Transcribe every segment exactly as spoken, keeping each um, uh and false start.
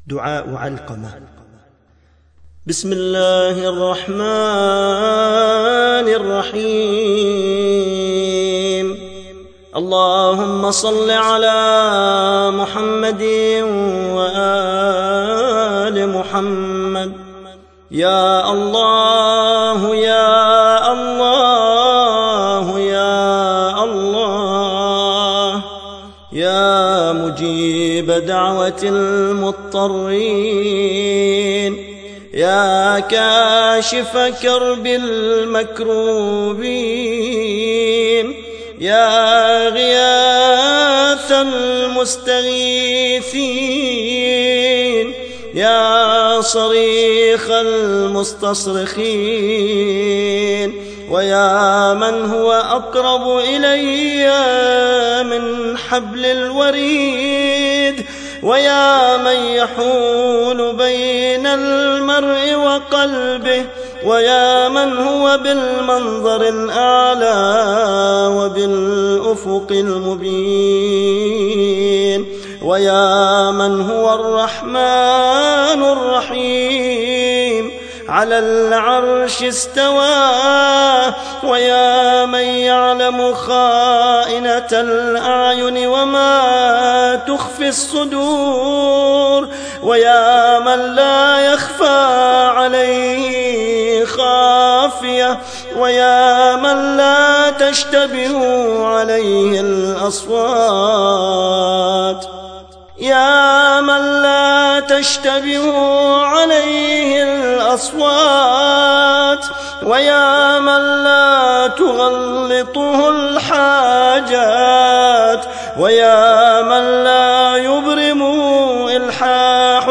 دعاء علقمة. بسم الله الرحمن الرحيم. اللهم صل على محمد وآل محمد. يا الله يا الله يا الله يا مجيب دعوة المضطرين، يا كاشف كرب المكروبين، يا غياث المستغيثين، يا صريخ المستصرخين، ويا من هو أقرب إلي من حبل الوريد، ويا من يحول بين المرء وقلبه، ويا من هو بالمنظر الأعلى وبالأفق المبين، ويا من هو الرحمن الرحيم على العرش استوى، ويا من يعلم خائنة الأعين وما تخفي الصدور، ويا من لا يخفى عليه خافية، ويا من لا تشتبه عليه الأصوات، يا من لا تشتبه عليه الأصوات، ويا من لا تغلطه الحاجات، ويا من لا يبرم إلحاح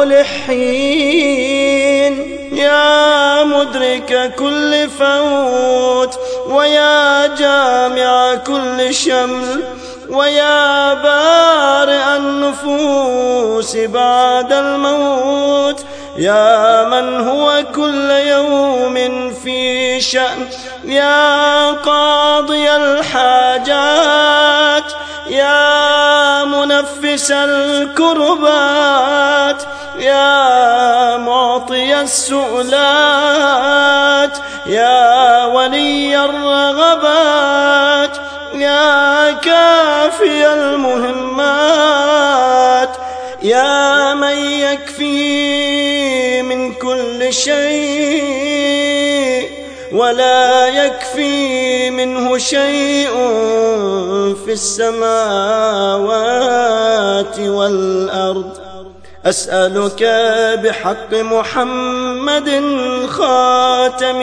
الملحين، يا مدرك كل فوت، ويا جامع كل شمل، ويا بارئ النفوس بعد الموت، يا من هو كل يوم في شأن، يا قاضي الحاجات، يا منفس الكربات، يا معطي السؤلات، يا ولي الرغبات، يا كافي المهمات، يا من يكفي من كل شيء ولا يكفي منه شيء في السماوات والأرض. أسألك بحق محمد خاتم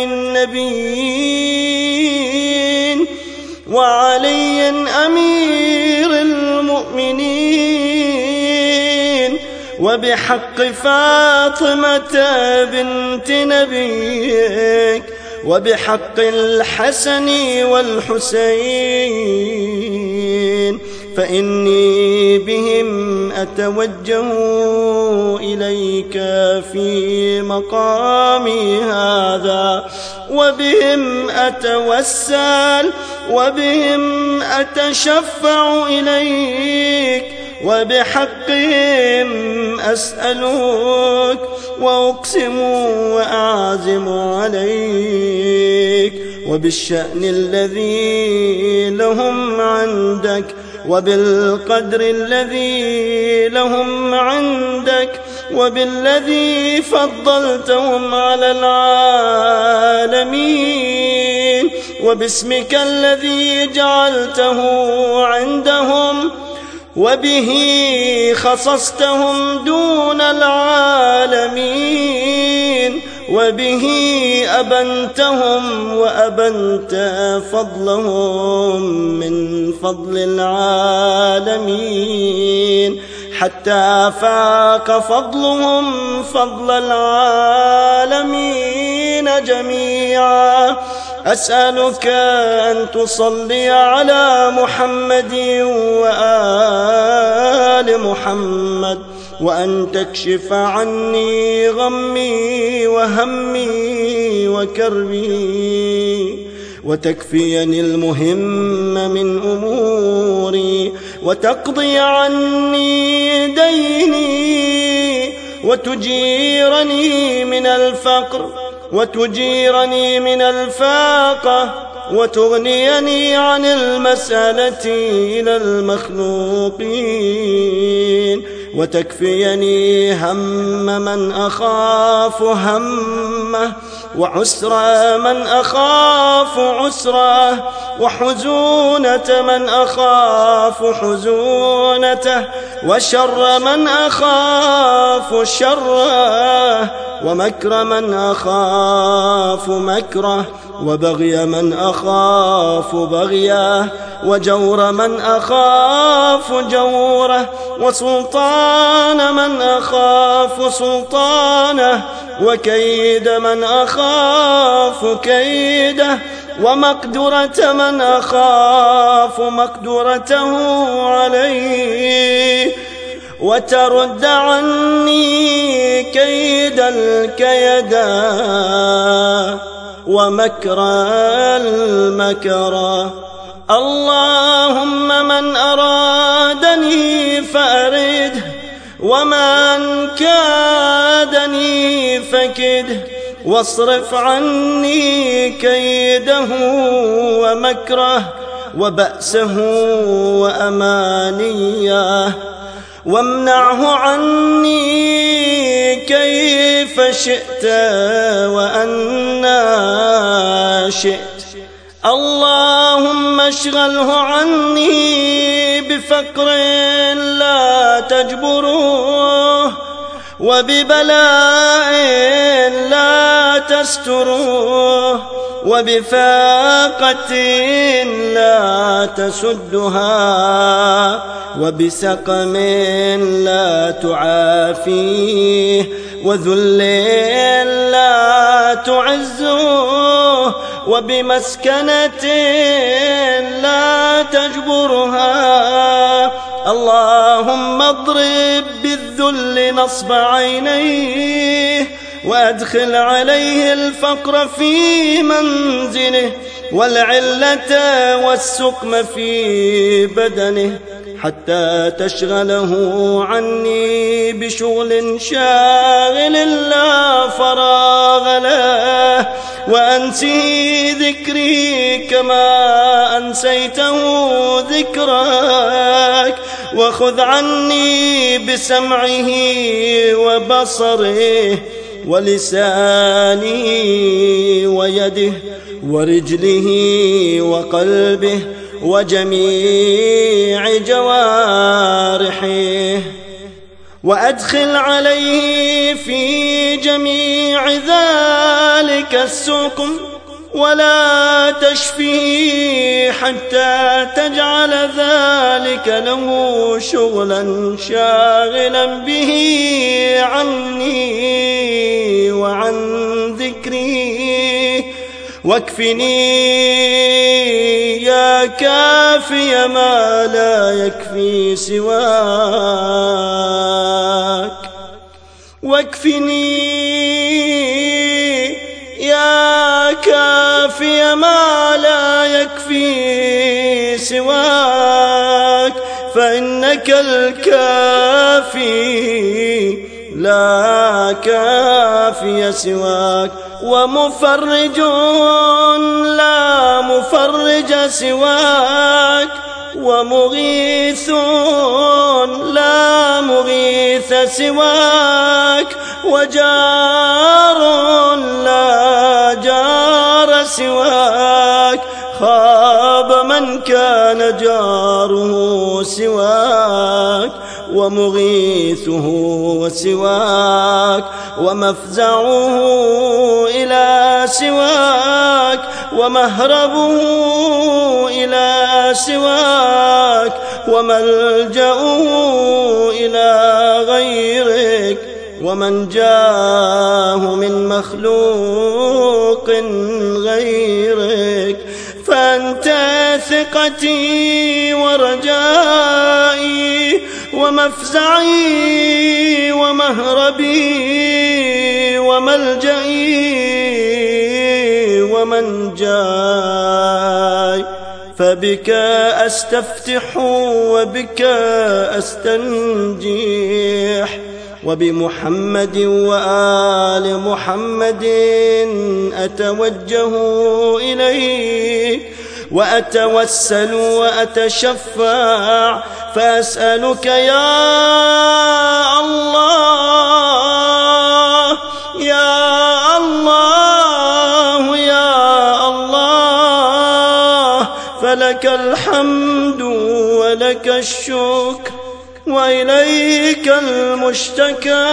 النبيين وعلي أمير المؤمنين، وبحق فاطمة بنت نبيك، وبحق الحسن والحسين، فإني بهم أتوجه إليك في مقامي هذا، وبهم أتوسل، وبهم أتشفع إليك، وبحقهم أسألك وأقسم وأعزم عليك، وبالشأن الذي لهم عندك، وبالقدر الذي لهم عندك، وبالذي فضلتهم على العالمين، وباسمك الذي جعلته عندهم، وبه خصصتهم دون العالمين، وبه أبنتهم وأبنت فضلهم من فضل العالمين، حتى فاق فضلهم فضل العالمين جميعا. أسألك أن تصلي على محمد وآل محمد، وأن تكشف عني غمي وهمي وكربي، وتكفيني المهم من أموري، وتقضي عني ديني، وتجيرني من الفقر وتجيرني من الفاقة وتغنيني عن المسألة إلى المخلوقين وتكفيني هم من أخاف همه وعسر من أخاف عسره وحزونة من أخاف حزونته وشر من أخاف شره ومكر من أخاف مكره وبغي من أخاف بغيه وجور من أخاف جوره وسلطان من أخاف سلطانه وكيد من أخاف كيده ومقدرة من أخاف مقدرته عليه وترد عني كيد الكيدا ومكر المكرا. اللهم من أرادني فأرده ومن كادني فكده واصرف عني كيده ومكره وبأسه وأمانيه وامنعه عني كيف شئت وأنا شئت. اللهم اشغله عني بفقر لا تجبره وببلاء لا تستره وبفاقة لا تسدها وبسقم لا تعافيه وذل لا تعزه وبمسكنة لا تجبرها. اللهم اضرب بالذل نصب عينيه وأدخل عليه الفقر في منزله والعلة والسقم في بدنه حتى تشغله عني بشغل شاغل لا فراغ له وأنسي ذكري كما أنسيته ذكرك وخذ عني بسمعه وبصره ولسانه ويده ورجله وقلبه وجميع جوارحه وأدخل عليه في جميع ذلك السقم ولا تشفيه حتى تجعل ذلك له شغلا شاغلا به عني وعن ذكري. واكفني يا كافي ما لا يكفي سواك واكفني يا كافي ما لا يكفي سواك فإنك الكافي لا كافي سواك ومفرج لا مفرج سواك ومغيث لا مغيث سواك وجار لا جار سواك. خاب من كان جاره سواك ومغيثه سواك ومفزعه إلى سواك ومهربه إلى سواك وملجأه إلى غيرك ومن جاه من مخلوق غيرك. فأنت ثقتي ورجائي ومفزعي ومهربي وملجئي ومنجاي. فبك أستفتح وبك أستنجيح وبمحمد وآل محمد أتوجه إليك وأتوسل وأتشفع، فأسألك يا الله يا الله يا الله، فلك الحمد ولك الشكر وإليك المشتكى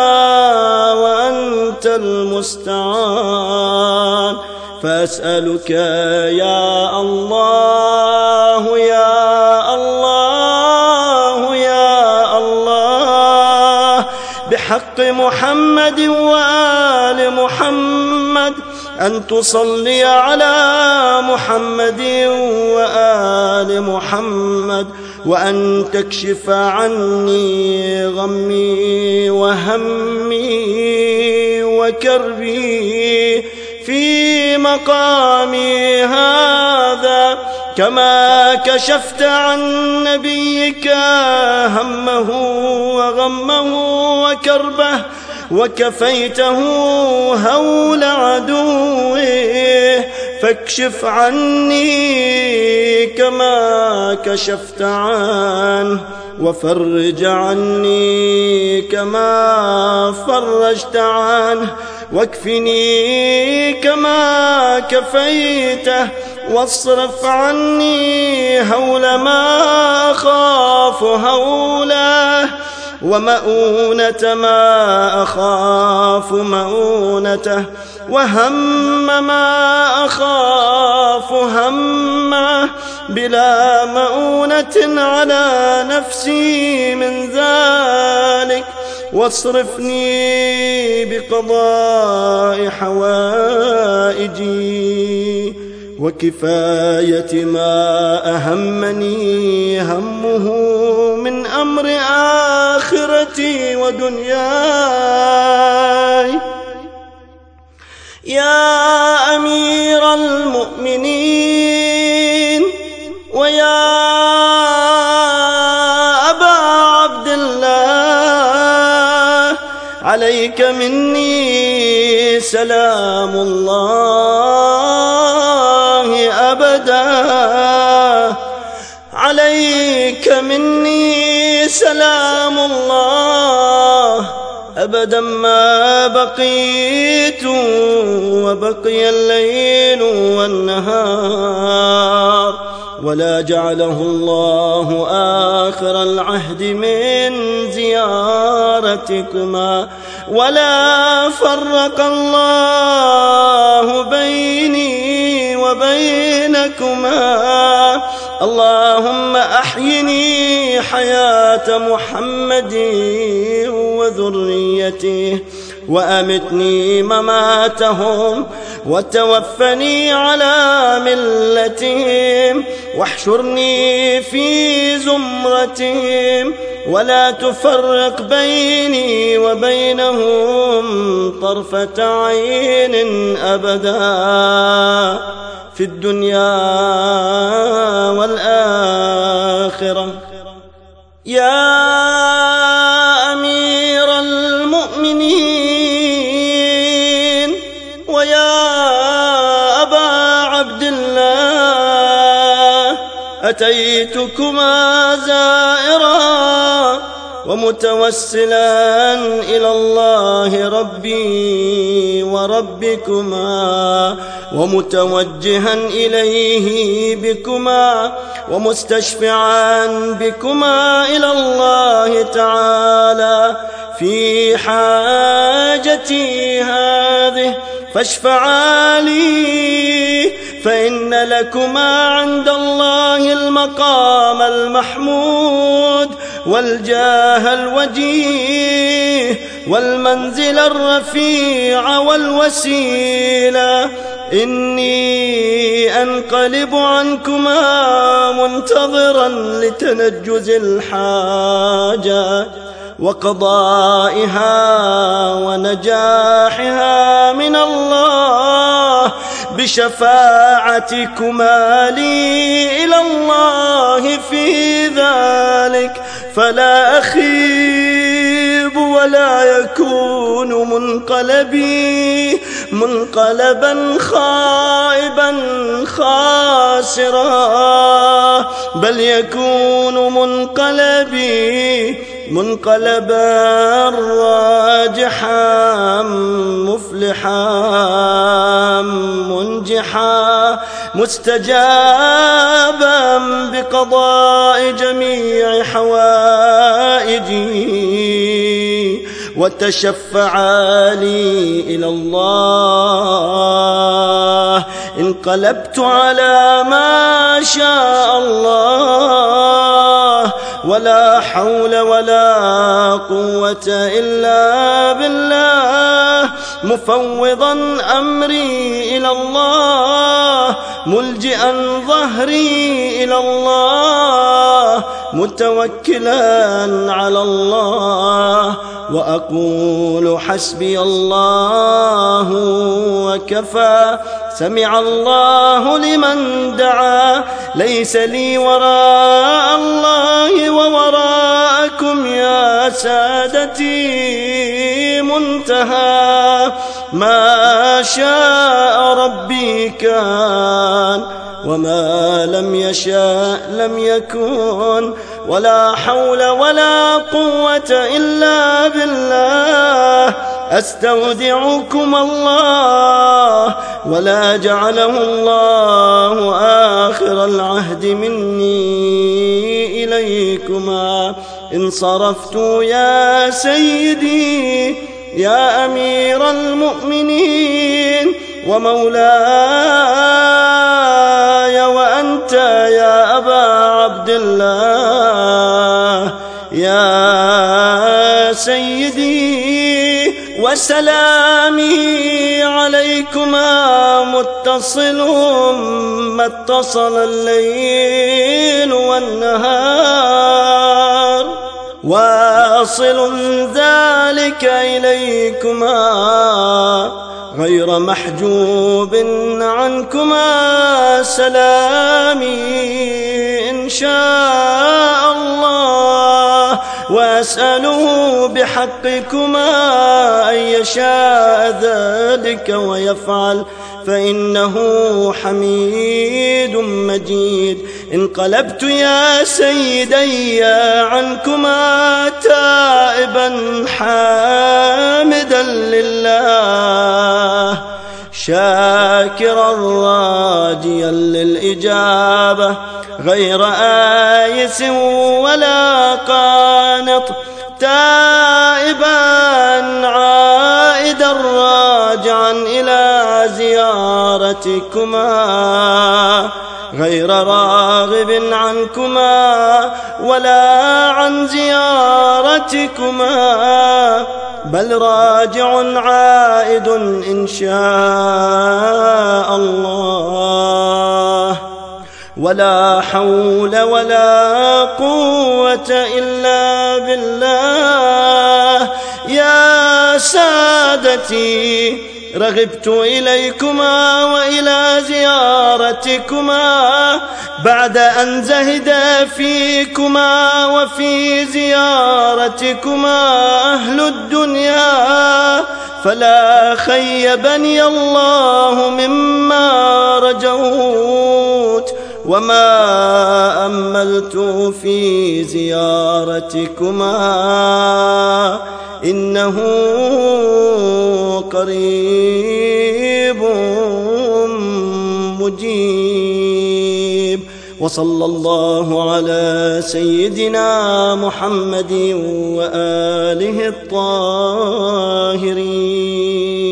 وأنت المستعان. فأسألك يا الله يا الله يا الله بحق محمد وآل محمد أن تصلي على محمد وآل محمد، وأن تكشف عني غمي وهمي وكربي في مقامي هذا، كما كشفت عن نبيك همه وغمه وكربه وكفيته هول عدوه، فاكشف عني كما كشفت عنه، وفرج عني كما فرجت عنه، واكفني كما كفيته، واصرف عني هول ما أخاف هوله، ومؤونة ما أخاف مؤونته، وهم ما أخاف همه، بلا مؤونة على نفسي من ذلك، واصرفني بقضاء حوائجي وكفاية ما أهمني همه من أمر آخرتي ودنياي. يا أمير المؤمنين ويا أبا عبد الله، عليك مني سلام الله أبدا، عليك مني سلام الله أبدا ما بقيت وبقي الليل والنهار، ولا جعله الله آخر العهد من زيارتكما، ولا فرق الله بيني وبينكما. اللهم أحيني حياة محمد وذريته، وأمتني مماتهم، وتوفني على ملتهم، واحشرني في زمرتهم، ولا تفرق بيني وبينهم طرفة عين أبدا في الدنيا والآخرة. يا أمير المؤمنين ويا أبا عبد الله، أتيتكما زائرا ومتوسلا إلى الله ربي وربكما، ومتوجها إليه بكما، ومستشفعا بكما إلى الله تعالى في حاجتي هذه، فاشفعا لي، فإن لكما عند الله المقام المحمود والجاه الوجيه والمنزل الرفيع والوسيلة. إني أنقلب عنكما منتظرا لتنجز الحاجة وقضائها ونجاحها من الله بشفاعتكما لي إلى الله في ذلك، فلا أخيب ولا يكون منقلبي منقلبا خائبا خاسرا، بل يكون منقلبي منقلبا راجحا مفلحا منجحا، مستجابا بقضاء جميع حوائجي، وتشفع لي إلى الله. انقلبت على ما شاء الله، ولا حول ولا قوة إلا بالله، مفوضا أمري إلى الله، ملجئا ظهري إلى الله، متوكلا على الله، وأقول حسبي الله وكفى. سمع الله لمن دعا، ليس لي وراء الله ووراءكم يا سادتي منتهى، ما شاء ربي كان، وما لم يشاء لم يكن، ولا حول ولا قوة إلا بالله. أستودعكم الله، ولا جعله الله آخر العهد مني إليكما. انصرفت يا سيدي يا أمير المؤمنين ومولاي، وأنت يا أبا عبد الله يا سيدي، وسلامي عليكما متصل ما اتصل الليل والنهار، واصل ذلك إليكما غير محجوب عنكما. سلامي إن شاء الله، وأسأله بحقكما أن يشاء ذلك ويفعل، فإنه حميد مجيد. انقلبت يا سيدي عنكما تائبا حامدا لله، شاكرا راجيا للإجابة، غير آيس ولا قانط، تائبا عائدا راجعا إلى زيارتكما، غير راغب عنكما ولا عن زيارتكما، بل راجع عائد إن شاء الله. ولا حول ولا قوة إلا بالله. يا سادتي، رغبت إليكما وإلى زيارتكما بعد أن زهد فيكما وفي زيارتكما أهل الدنيا، فلا خيبني الله مما رجوت، وما أملت في زيارتكما، إنه قريب مجيب. وصلى الله على سيدنا محمد وآله الطاهرين.